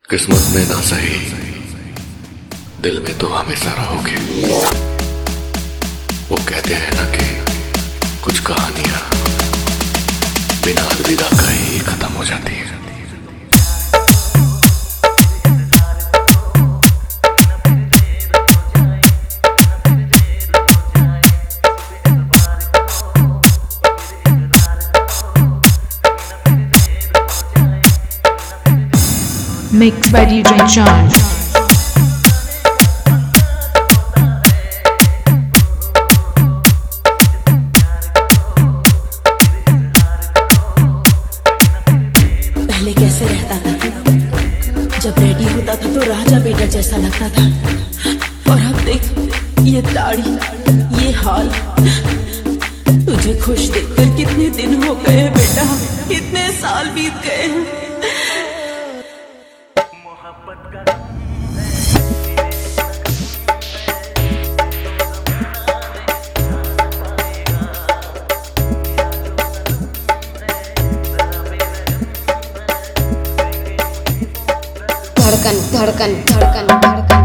किस्मत में ना सही, दिल में तो हमेशा रहोगे। वो कहते हैं ना कि कुछ कहानियां बिना अलविदा का ही खत्म हो जाती है। Mixed by DJ John. पहले कैसे रहता था, जब रेडी होता था तो राजा बेटा जैसा लगता था। और अब देख ये दाढ़ी, ये हाल। तुझे खुश देखकर कितने दिन हो गए बेटा, कितने साल बीत गए हैं। धड़कन धड़कन धड़कन धड़कन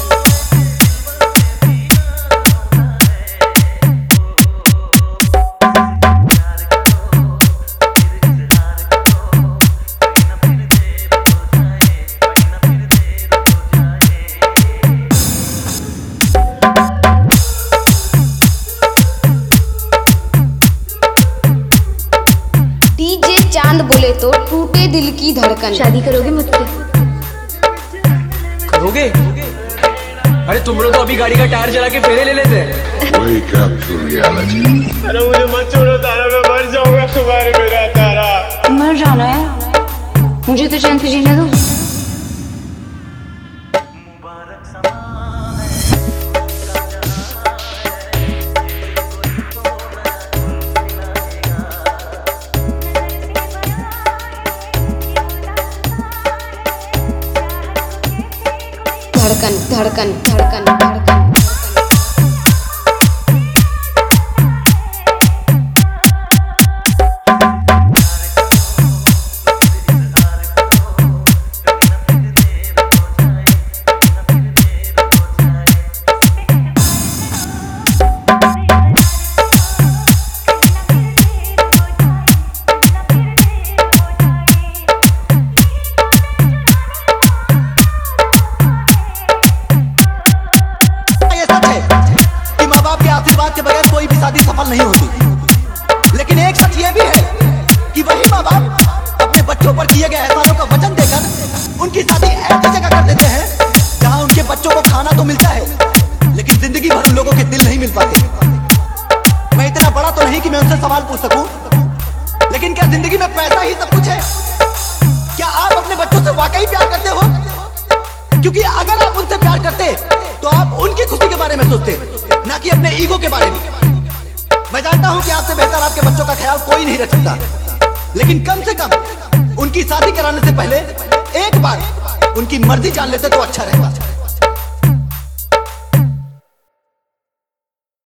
डीजे चांद बोले तो टूटे दिल की धड़कन। शादी करोगे मुझसे? करोगे? अरे तुम लोग तो अभी गाड़ी का टायर चला के फेरे ले लेते हैं। Wake up to reality. अरे मुझे मत छोड़ो तारा, मैं मर जाऊंगा तुम्हारे बिना तारा। मर जाना है, मुझे तो चैन से जीने दो। धड़कन धड़कन धड़कन धड़कन आशीर्वाद के बगैर कोई भी शादी सफल नहीं होती। लेकिन एक सच ये भी है कि वही माँ बाप अपने बच्चों पर किए गए एहसानों का वचन देकर उनकी शादी ऐसी जगह कर देते हैं जहाँ उनके बच्चों को खाना तो मिलता है, लेकिन जिंदगी भर उन लोगों के दिल नहीं मिल पाते। मैं इतना बड़ा तो नहीं कि मैं उनसे सवाल पूछ सकूं, लेकिन क्या जिंदगी में पैसा ही सब कुछ है? क्या आप अपने बच्चों से वाकई प्यार करते हो? क्योंकि अगर आप उनसे प्यार करते तो आप उनकी खुशी के बारे में सोचते, ना कि अपने ईगो के बारे में। मैं जानता हूं कि आपसे बेहतर आपके बच्चों का ख्याल कोई नहीं रख सकता, लेकिन कम से कम उनकी शादी कराने से पहले एक बार उनकी मर्जी जान लेते तो अच्छा रहेगा।